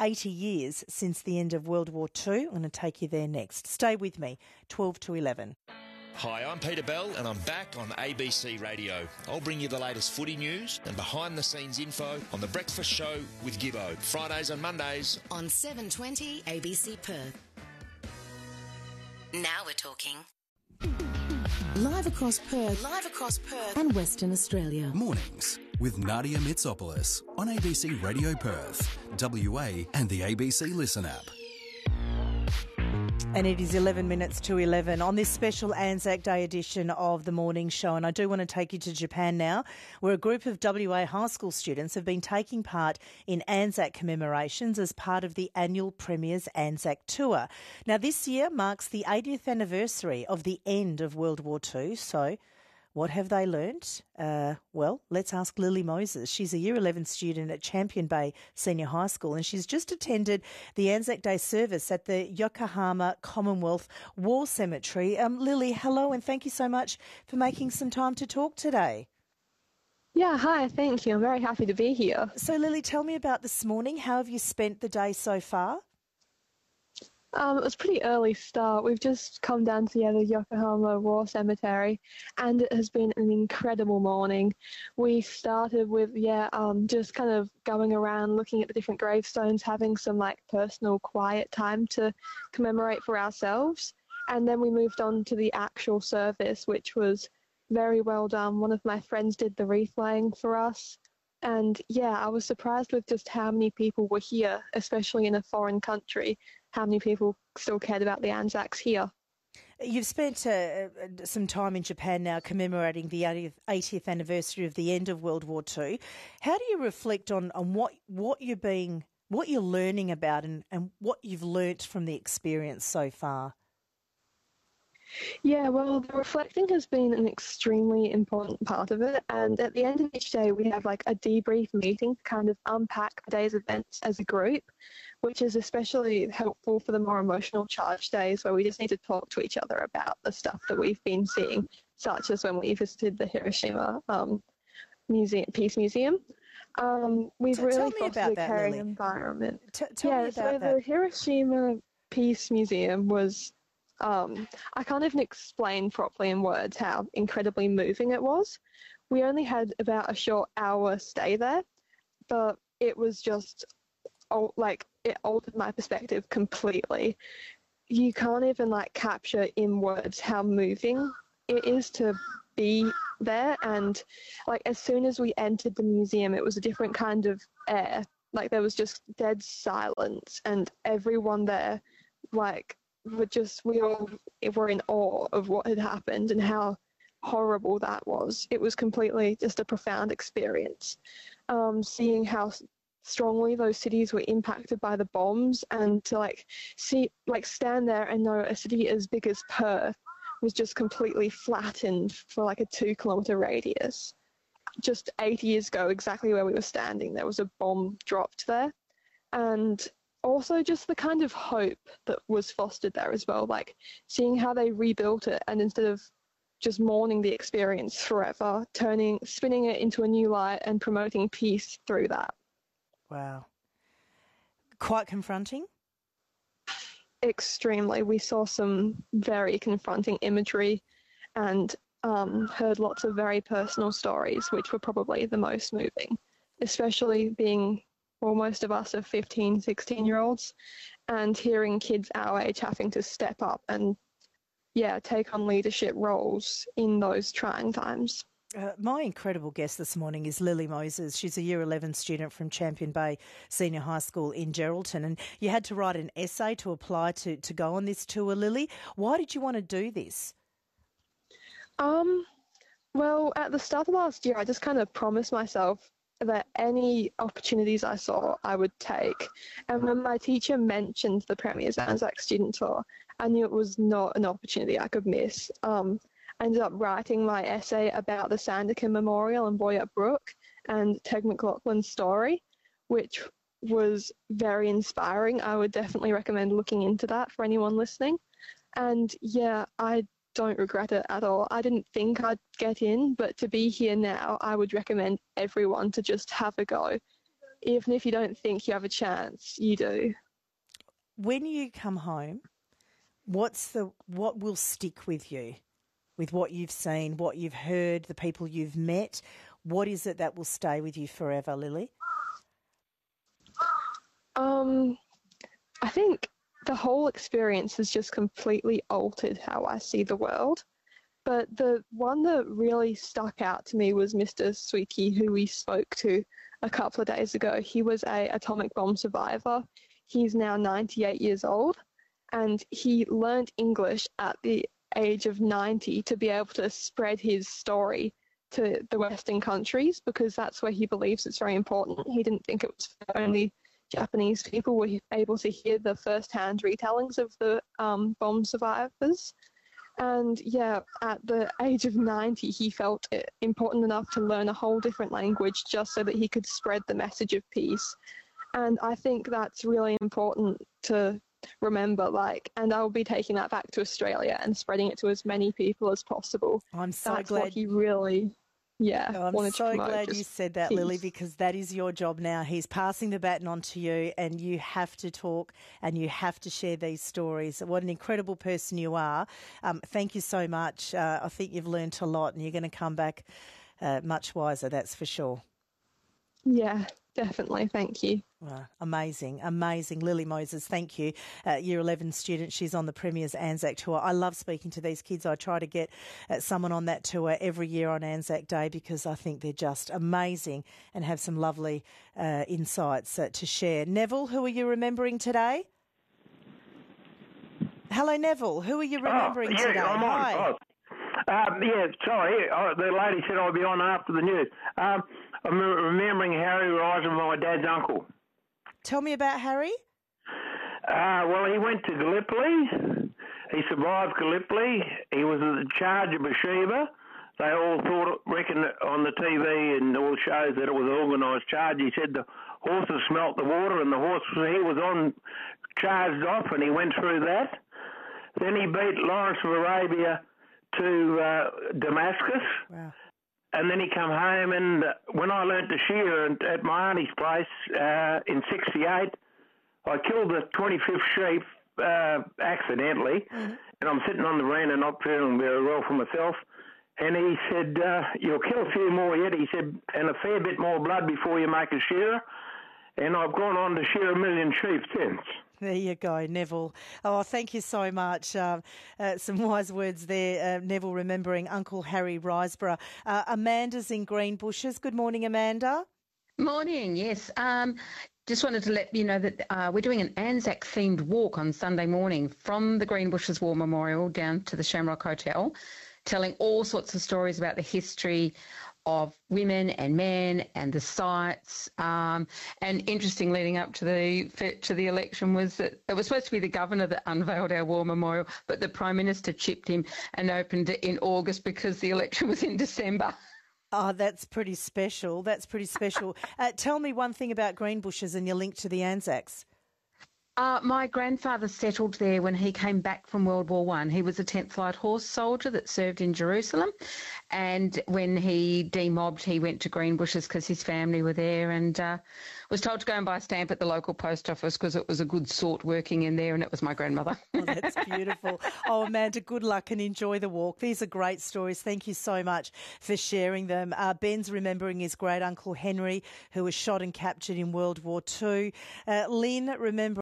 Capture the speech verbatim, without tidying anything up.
eighty years since the end of World War Two. I'm going to take you there next. Stay with me, twelve to eleven. Hi, I'm Peter Bell and I'm back on A B C Radio. I'll bring you the latest footy news and behind-the-scenes info on The Breakfast Show with Gibbo, Fridays and Mondays on seven twenty A B C Perth. Now we're talking. Live across Perth, live across Perth and Western Australia. Mornings with Nadia Mitsopoulos on A B C Radio Perth, W A and the A B C Listen app. And it is eleven minutes to eleven on this special Anzac Day edition of the Morning Show. And I do want to take you to Japan now, where a group of W A high school students have been taking part in Anzac commemorations as part of the annual Premier's Anzac Tour. Now, this year marks the eightieth anniversary of the end of World War Two. So what have they learnt? Uh, well, let's ask Lily Moses. She's a Year eleven student at Champion Bay Senior High School, and she's just attended the Anzac Day service at the Yokohama Commonwealth War Cemetery. Um, Lily, hello, and thank you so much for making some time to talk today. Yeah, hi, thank you. I'm very happy to be here. So, Lily, tell me about this morning. How have you spent the day so far? Um, it was a pretty early start. We've just come down to the Yokohama War Cemetery, and it has been an incredible morning. We started with, yeah, um, just kind of going around looking at the different gravestones, having some like personal quiet time to commemorate for ourselves. And then we moved on to the actual service, which was very well done. One of my friends did the wreath laying for us. And yeah, I was surprised with just how many people were here, especially in a foreign country, how many people still cared about the Anzacs here. You've spent uh, some time in Japan now commemorating the eightieth anniversary of the end of World War Two. How do you reflect on, on what, what you're being, what you're learning about and, and what you've learnt from the experience so far? Yeah, well, the reflecting has been an extremely important part of it. And at the end of each day, we have like a debrief meeting to kind of unpack the day's events as a group, which is especially helpful for the more emotional charged days where we just need to talk to each other about the stuff that we've been seeing, such as when we visited the Hiroshima um, museum, Peace Museum. Um, we've T- really fostered a caring Lily. environment. T- tell yeah, me about so that. The Hiroshima Peace Museum was Um, I can't even explain properly in words how incredibly moving it was. We only had about a short hour stay there, but it was just, like, it altered my perspective completely. You can't even, like, capture in words how moving it is to be there. And, like, as soon as we entered the museum, it was a different kind of air. Like, there was just dead silence, and everyone there, like, were just, we all were in awe of what had happened and how horrible that was. It was completely just a profound experience. Um, seeing how strongly those cities were impacted by the bombs, and to like see, like stand there and know a city as big as Perth was just completely flattened for like a two kilometre radius. Just eight years ago, exactly where we were standing, there was a bomb dropped there. And also just the kind of hope that was fostered there as well, like seeing how they rebuilt it, and instead of just mourning the experience forever, turning, spinning it into a new light and promoting peace through that. Wow. Quite confronting? Extremely. We saw some very confronting imagery and um, heard lots of very personal stories, which were probably the most moving, especially being, well, most of us are fifteen, sixteen-year-olds, and hearing kids our age having to step up and, yeah, take on leadership roles in those trying times. Uh, my incredible guest this morning is Lily Moses. She's a Year eleven student from Champion Bay Senior High School in Geraldton, and you had to write an essay to apply to, to go on this tour, Lily. Why did you want to do this? Um, well, at the start of last year, I just kind of promised myself that any opportunities I saw, I would take. And when my teacher mentioned the Premier's Anzac Student Tour, I knew it was not an opportunity I could miss. Um, I ended up writing my essay about the Sandakan Memorial and Boyup Brook and Teg McLaughlin's story, which was very inspiring. I would definitely recommend looking into that for anyone listening. And yeah, I don't regret it at all. I didn't think I'd get in, but to be here now, I would recommend everyone to just have a go. even if you don't think you have a chance, you do. When you come home, what's the what will stick with you, with what you've seen, what you've heard, the people you've met? What is it that will stay with you forever, Lily? Um, I think the whole experience has just completely altered how I see the world. But the one that really stuck out to me was Mister Sweeky, who we spoke to a couple of days ago. He was a atomic bomb survivor. He's now ninety-eight years old, and he learned English at the age of ninety to be able to spread his story to the Western countries, because that's where he believes it's very important. He didn't think it was for only Japanese people were able to hear the first-hand retellings of the um, bomb survivors. And yeah, at the age of ninety, he felt it important enough to learn a whole different language just so that he could spread the message of peace. And I think that's really important to remember, like, and I'll be taking that back to Australia and spreading it to as many people as possible. I'm so that's glad what he really Yeah, Oh, I'm wanted to so promote glad you just said that, peace. Lily, because that is your job now. He's passing the baton on to you, and you have to talk and you have to share these stories. What an incredible person you are. Um, thank you so much. Uh, I think you've learnt a lot, and you're going to come back uh, much wiser, that's for sure. Yeah, definitely. Thank you. Wow, amazing, amazing. Lily Moses, thank you. Uh, Year eleven student. She's on the Premier's Anzac Tour. I love speaking to these kids. I try to get uh, someone on that tour every year on Anzac Day because I think they're just amazing and have some lovely uh, insights uh, to share. Neville, who are you remembering today? Hello, Neville. Who are you remembering oh, yeah, today? I'm on. Hi. Oh. Um, yeah, sorry. Oh, the lady said I'd be on after the news. Um, I'm remembering Harry Rising, my dad's uncle. Tell me about Harry. Uh, well, he went to Gallipoli. He survived Gallipoli. He was in charge of Bathsheba. They all thought, reckon on the T V and all the shows that it was an organised charge. He said the horses smelt the water and the horse he was on charged off, and he went through that. Then he beat Lawrence of Arabia to uh, Damascus. Wow. And then he come home, and uh, when I learnt to shear at my auntie's place uh, in sixty-eight, I killed the twenty-fifth sheep uh, accidentally, mm-hmm. and I'm sitting on the veranda not feeling very well for myself. And he said, uh, you'll kill a few more yet. He said, and a fair bit more blood before you make a shearer. And I've gone on to shear a million sheep since. There you go, Neville. Oh, thank you so much. Um, uh, some wise words there, uh, Neville, remembering Uncle Harry Riseborough. Uh, Amanda's in Greenbushes. Good morning, Amanda. Morning, yes. Um, just wanted to let you know that uh, we're doing an Anzac-themed walk on Sunday morning from the Greenbushes War Memorial down to the Shamrock Hotel, telling all sorts of stories about the history of women and men and the sites. Um, and interesting, leading up to the to the election was that it was supposed to be the governor that unveiled our war memorial, but the Prime Minister chipped him and opened it in August because the election was in December. Oh, that's pretty special. That's pretty special. uh, tell me one thing about Greenbushes and your link to the Anzacs. Uh, my grandfather settled there when he came back from World War One. He was a tenth Light Horse soldier that served in Jerusalem, and when he demobbed, he went to Greenbushes because his family were there, and uh, was told to go and buy a stamp at the local post office because it was a good sort working in there, and it was my grandmother. Oh, that's beautiful. Oh, Amanda, good luck and enjoy the walk. These are great stories. Thank you so much for sharing them. Uh, Ben's remembering his great uncle Henry, who was shot and captured in World War Two. Uh, Lynn remembering